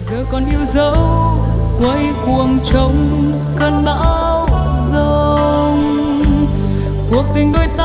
giờ còn yêu dấu quay cuồng trong cơn bão giông. Cuộc tình đôi